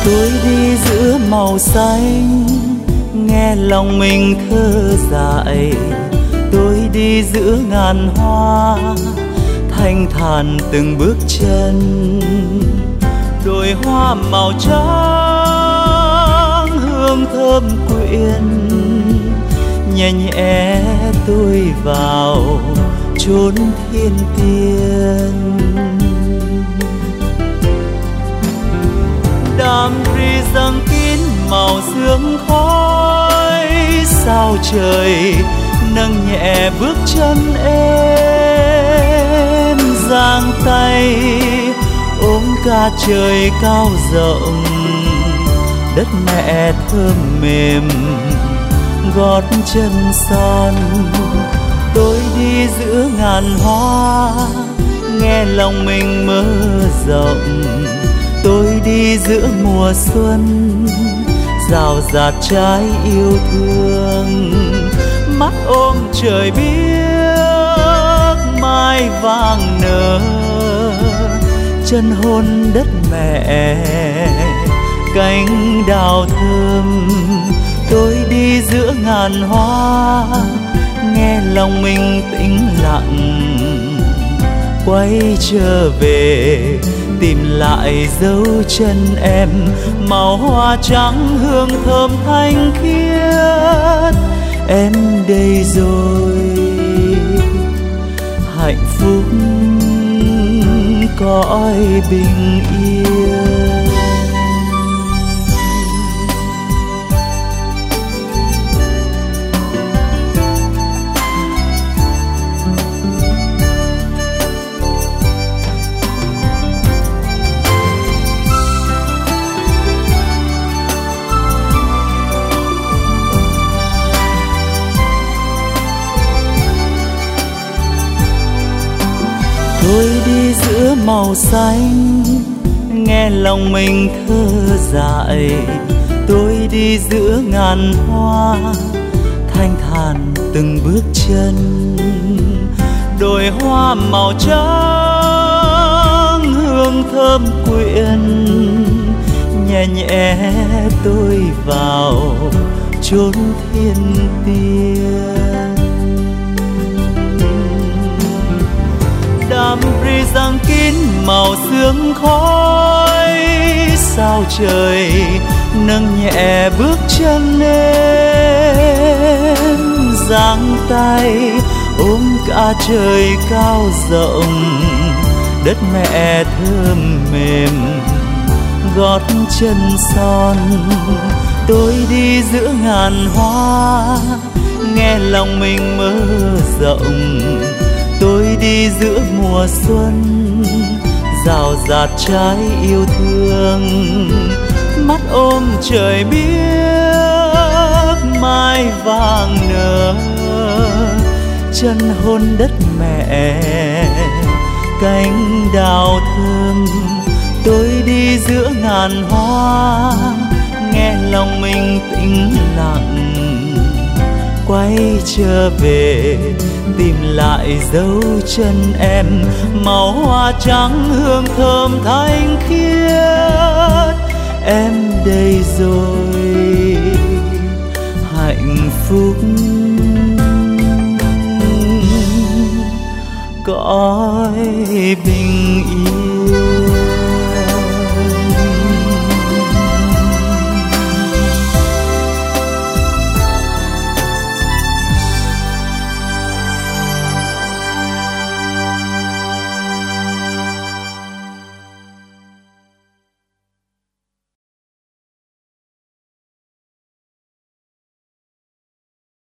Tôi đi giữa màu xanh, nghe lòng mình thơ dại. Tôi đi giữa ngàn hoa, thanh thản từng bước chân. Đồi hoa màu trắng, hương thơm quyện, nhẹ nhẹ tôi vào chốn thiên tiên. Đám ri dâng kín màu sương khói, sao trời nâng nhẹ bước chân em. Giang tay ôm cả trời cao rộng, đất mẹ thơm mềm gót chân son. Tôi đi giữa ngàn hoa, nghe lòng mình mơ rộng. Tôi đi giữa mùa xuân, rào rạt trái yêu thương. Mắt ôm trời biếc mai vàng nở, chân hôn đất mẹ cánh đào thơm. Tôi đi giữa ngàn hoa, nghe lòng mình tĩnh lặng. Quay trở về tìm lại dấu chân em, màu hoa trắng hương thơm thanh khiết. Em đây rồi, hạnh phúc cõi bình yên. Tôi đi giữa màu xanh, nghe lòng mình thơ dại. Tôi đi giữa ngàn hoa, thanh thản từng bước chân. Đồi hoa màu trắng, hương thơm quyện, nhẹ nhẹ tôi vào chốn thiên tiên. Đám ri giăng kín màu sương khói, sao trời nâng nhẹ bước chân em. Giang tay ôm cả trời cao rộng, đất mẹ thơm mềm gót chân son. Tôi đi giữa ngàn hoa, nghe lòng mình mơ rộng. Tôi đi giữa mùa xuân, rào rạt trái yêu thương. Mắt ôm trời biếc mai vàng nở, chân hôn đất mẹ cánh đào thơm. Tôi đi giữa ngàn hoa, nghe lòng mình tĩnh lặng. Quay trở về tìm lại dấu chân em, màu hoa trắng hương thơm thanh khiết. Em đây rồi, hạnh phúc cõi bình yên.